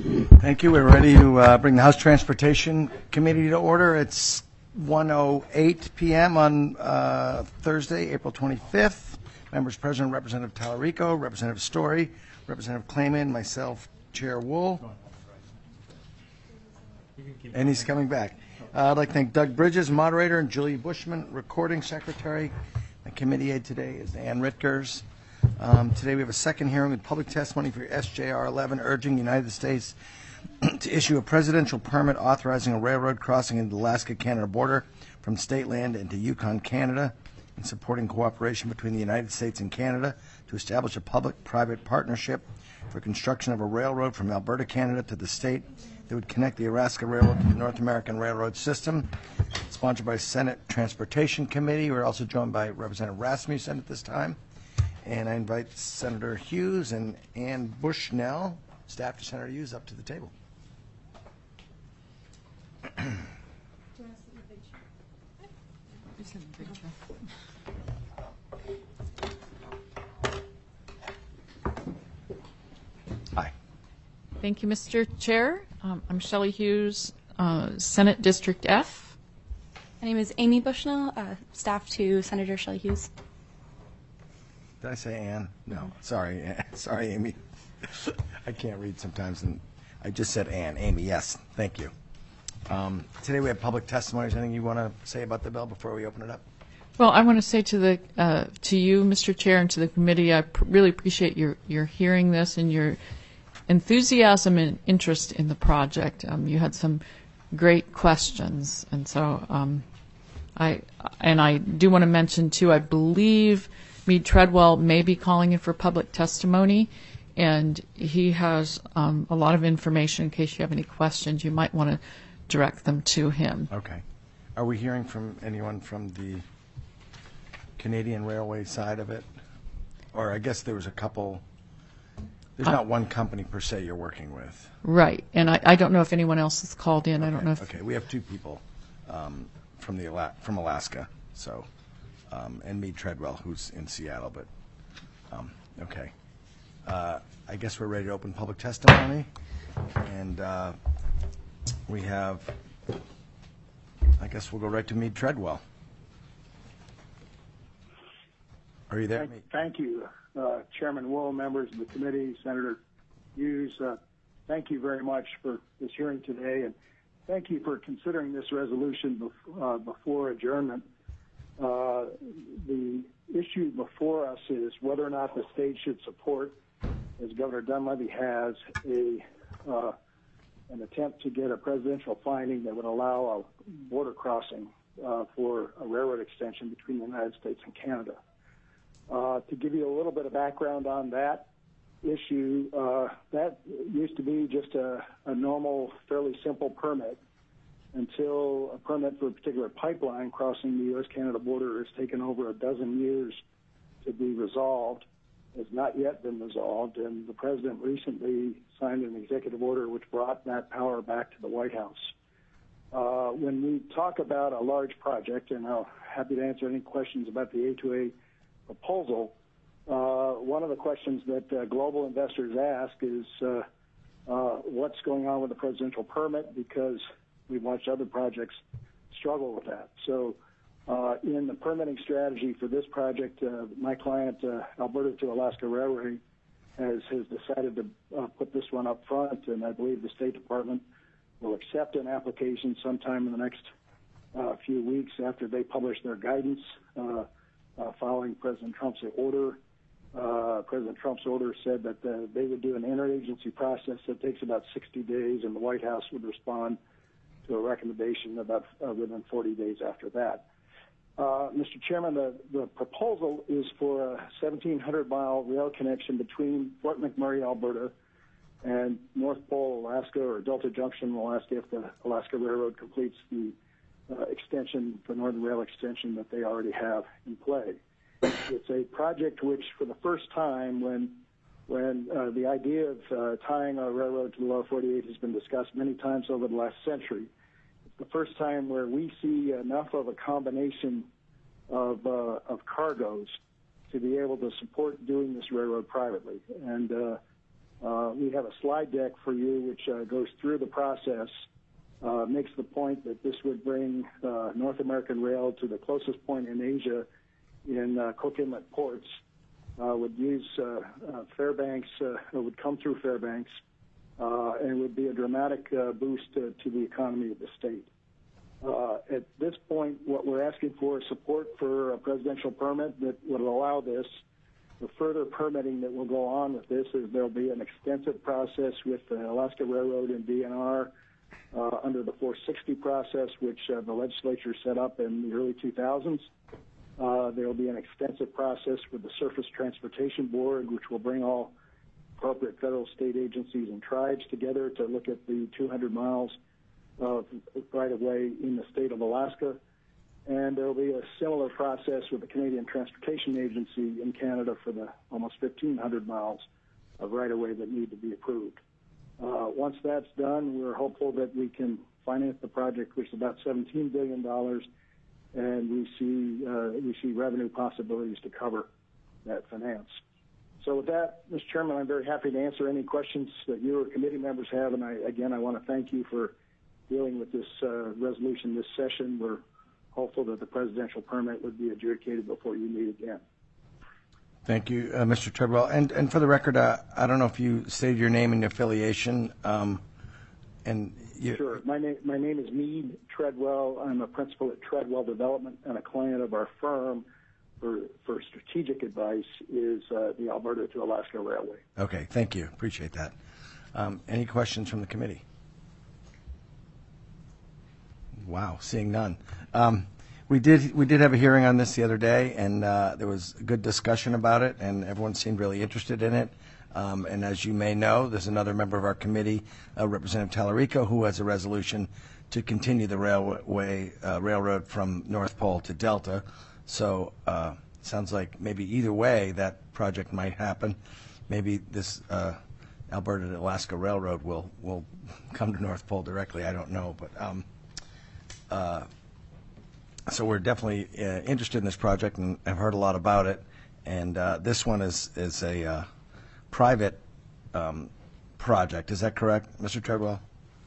Thank you. We're ready to bring the House Transportation Committee to order. It's 1:08 p.m. on Thursday, April 25th. Members present, Representative Tallarico, Representative Story, Representative Clayman, myself, Chair Wool. And he's coming back. I'd like to thank Doug Bridges, moderator, and Julie Bushman, recording secretary. The committee aide today is Ann Ritkers. Today we have a second hearing with public testimony for SJR 11 urging the United States to issue a presidential permit authorizing a railroad crossing into the Alaska-Canada border from state land into Yukon, Canada, and supporting cooperation between the United States and Canada to establish a public-private partnership for construction of a railroad from Alberta, Canada to the state that would connect the Alaska Railroad to the North American Railroad System. Sponsored by Senate Transportation Committee. We're also joined by Representative Rasmussen at this time. And I invite Senator Hughes and Ann Bushnell, staff to Senator Hughes, up to the table. Hi. Thank you, Mr. Chair. I'm Shelley Hughes, Senate District F. My name is Amy Bushnell, staff to Senator Shelley Hughes. Did I say Ann? No. Sorry. Sorry, Amy. I can't read sometimes, and I just said Ann. Amy, yes. Thank you. Today we have public testimony. Is there anything you want to say about the bill before we open it up? Well, I want to say to you, Mr. Chair, and to the committee, I really appreciate your hearing this and your enthusiasm and interest in the project. You had some great questions, and so I do want to mention too. I believe Meade Treadwell may be calling in for public testimony, and he has a lot of information. In case you have any questions, you might want to direct them to him. Okay. Are we hearing from anyone from the Canadian Railway side of it? Or I guess there was a couple. There's not one company per se you're working with. Right, and I don't know if anyone else has called in. Okay. I don't know if. Okay, we have two people from Alaska, so and Meade Treadwell, who's in Seattle, but okay. I guess we're ready to open public testimony, and we have. I guess we'll go right to Meade Treadwell. Are you there? Thank you, Chairman Wool, members of the committee, Senator Hughes. Thank you very much for this hearing today, and thank you for considering this resolution before adjournment. The issue before us is whether or not the state should support, as Governor Dunleavy has, an attempt to get a presidential finding that would allow a border crossing for a railroad extension between the United States and Canada. To give you a little bit of background on that issue, that used to be just a normal, fairly simple permit until a permit for a particular pipeline crossing the U.S.-Canada border has taken over a dozen years to be resolved, has not yet been resolved, and the President recently signed an executive order which brought that power back to the White House. When we talk about a large project, and I'm happy to answer any questions about the A2A proposal, one of the questions that global investors ask is what's going on with the presidential permit, because we've watched other projects struggle with that. So in the permitting strategy for this project, my client, Alberta to Alaska Railway, has decided to put this one up front, and I believe the State Department will accept an application sometime in the next few weeks after they publish their guidance following President Trump's order. President Trump's order said that they would do an interagency process that takes about 60 days, and the White House would respond to a recommendation about within 40 days after that. Mr. Chairman, the proposal is for a 1,700-mile rail connection between Fort McMurray, Alberta, and North Pole, Alaska, or Delta Junction, Alaska, if the Alaska Railroad completes the extension, the Northern Rail extension that they already have in play. It's a project which, for the first time, when the idea of tying a railroad to the lower 48 has been discussed many times over the last century, it's the first time where we see enough of a combination of cargoes to be able to support doing this railroad privately. And We have a slide deck for you which goes through the process, makes the point that this would bring North American rail to the closest point in Asia in Cook Inlet ports, would use Fairbanks, would come through Fairbanks, and would be a dramatic boost to the economy of the state. At this point, what we're asking for is support for a presidential permit that would allow this. The further permitting that will go on with this is there'll be an extensive process with the Alaska Railroad and DNR under the 460 process, which the legislature set up in the early 2000s. There will be an extensive process with the Surface Transportation Board, which will bring all appropriate federal, state agencies, and tribes together to look at the 200 miles of right-of-way in the state of Alaska. And there will be a similar process with the Canadian Transportation Agency in Canada for the almost 1,500 miles of right-of-way that need to be approved. Once that's done, we're hopeful that we can finance the project, which is about $17 billion, and we see revenue possibilities to cover that finance. So with that, Mr. Chairman, I'm very happy to answer any questions that you or committee members have, and I want to thank you for dealing with this resolution this session. We're hopeful that the presidential permit would be adjudicated before you meet again. Thank you, Mr. Treadwell. And for the record, I don't know if you stated your name and affiliation. Sure. My name is Meade Treadwell. I'm a principal at Treadwell Development, and a client of our firm for strategic advice is the Alberta to Alaska Railway. Okay, thank you. Appreciate that. Any questions from the committee? Wow, seeing none. We did have a hearing on this the other day, and there was good discussion about it, and everyone seemed really interested in it. And as you may know, there's another member of our committee, Representative Tallarico, who has a resolution to continue the railroad from North Pole to Delta. So sounds like maybe either way that project might happen. Maybe this Alberta to Alaska Railroad will come to North Pole directly. I don't know, but so we're definitely interested in this project and have heard a lot about it. And this one is a private project. Is that correct, Mr. Treadwell?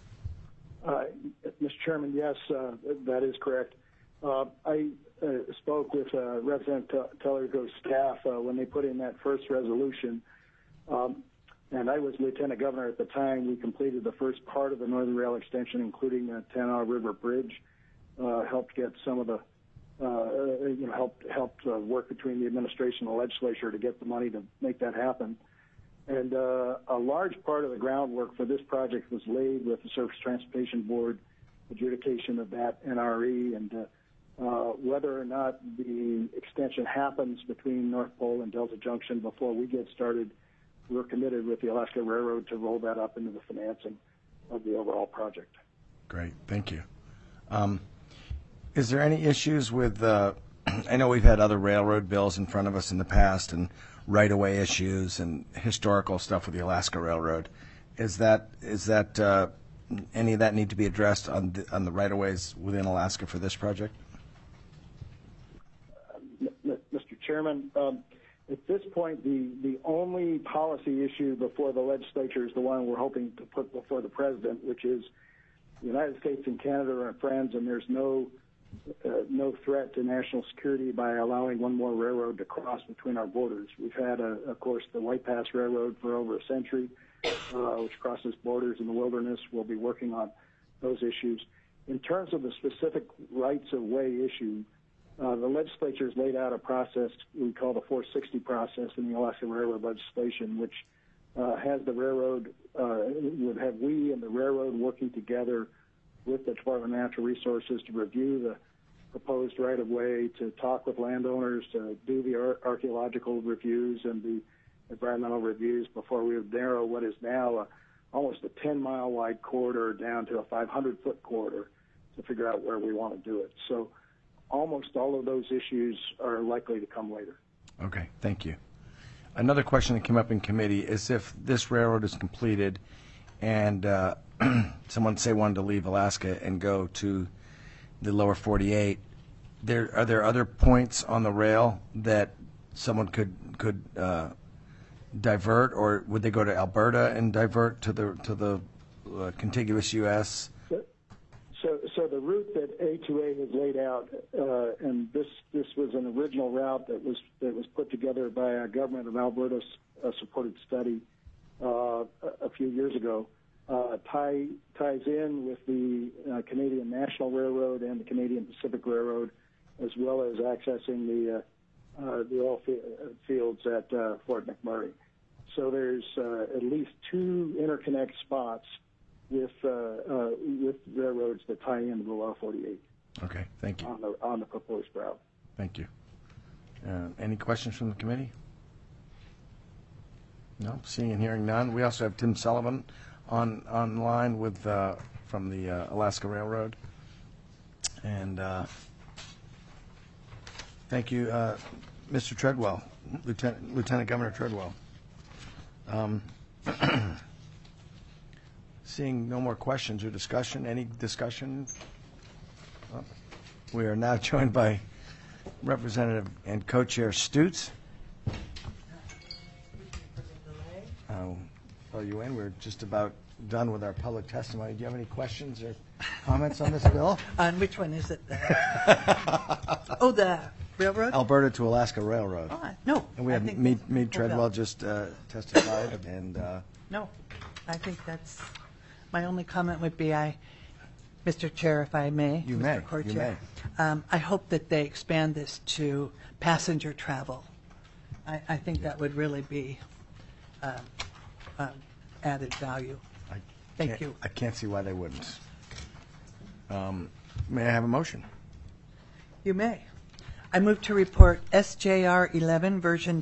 Mr. Chairman, yes, that is correct. I spoke with Representative Tallarico's staff when they put in that first resolution, and I was Lieutenant Governor at the time. We completed the first part of the Northern Rail extension, including the Tanana River Bridge. Helped get some of the, helped work between the administration and the legislature to get the money to make that happen. And a large part of the groundwork for this project was laid with the Surface Transportation Board adjudication of that NRE, and whether or not the extension happens between North Pole and Delta Junction before we get started, we're committed with the Alaska Railroad to roll that up into the financing of the overall project. Great, thank you. Is there any issues with, I know we've had other railroad bills in front of us in the past and right-of-way issues and historical stuff with the Alaska Railroad. Is that any of that need to be addressed on the right-of-ways within Alaska for this project? Mr. Chairman, at this point, the only policy issue before the legislature is the one we're hoping to put before the president, which is the United States and Canada are friends, and there's no threat to national security by allowing one more railroad to cross between our borders. We've had, of course, the White Pass Railroad for over a century, which crosses borders in the wilderness. We'll be working on those issues. In terms of the specific rights-of-way issue, the legislature has laid out a process we call the 460 process in the Alaska Railroad legislation, which has the railroad, would have we and the railroad working together with the Department of Natural Resources to review the proposed right-of-way, to talk with landowners, to do the archaeological reviews and the environmental reviews before we would narrow what is now almost a 10-mile wide corridor down to a 500-foot corridor to figure out where we want to do it. So almost all of those issues are likely to come later. Okay, thank you. Another question that came up in committee is if this railroad is completed and someone, say, wanted to leave Alaska and go to the lower 48, are there other points on the rail that someone could divert, or would they go to Alberta and divert to the contiguous U.S.? So the route that A2A has laid out, and this was an original route that was put together by a government of Alberta supported study a few years ago, ties in with the Canadian National Railroad and the Canadian Pacific Railroad, as well as accessing the oil fields at Fort McMurray. So there's at least 2 interconnect spots with railroads that tie into the Law 48. Okay, thank you. On the proposed route. Thank you. Any questions from the committee? No, seeing and hearing none. We also have Tim Sullivan online with from the Alaska Railroad, and thank you, Mr. Treadwell, Lieutenant Governor Treadwell. Seeing no more questions or discussion, any discussion? We are now joined by Representative and Co-Chair Stutes. Fill you in. We're just about done with our public testimony. Do you have any questions or comments on this bill? On which one is it? Oh, the railroad? Alberta to Alaska Railroad. Oh, no. And we I have think Meade that's- Treadwell just testified, and No, I think that's, my only comment would be Mr. Chair, if I may. You Mr. may, Co-Chair, I hope that they expand this to passenger travel. I think that would really be added value. Thank you. I can't see why they wouldn't. May I have a motion? You may. I move to report SJR 11 version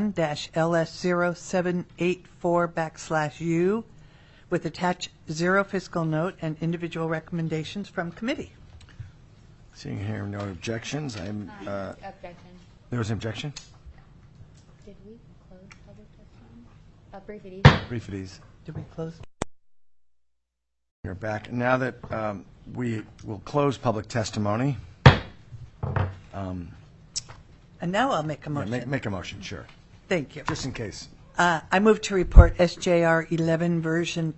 31-LS0784/U with attached 0 fiscal note and individual recommendations from committee. Seeing here no objections, Objection. there was an objection? Did we close public testimony? Brief it easy. Brief it easy. Did we close? You're back. Now that we will close public testimony. And now I'll make a motion. Make a motion, sure. Thank you. Just in case. I move to report SJR 11 version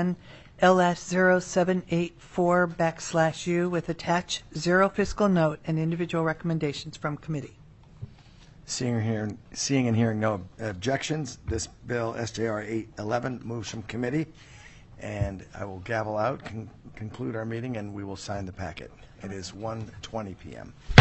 31-LS0784/U with attached 0 fiscal note and individual recommendations from committee. Seeing and hearing no objections, this bill, SJR 811, moves from committee, and I will gavel out, conclude our meeting, and we will sign the packet. It is 1:20 p.m.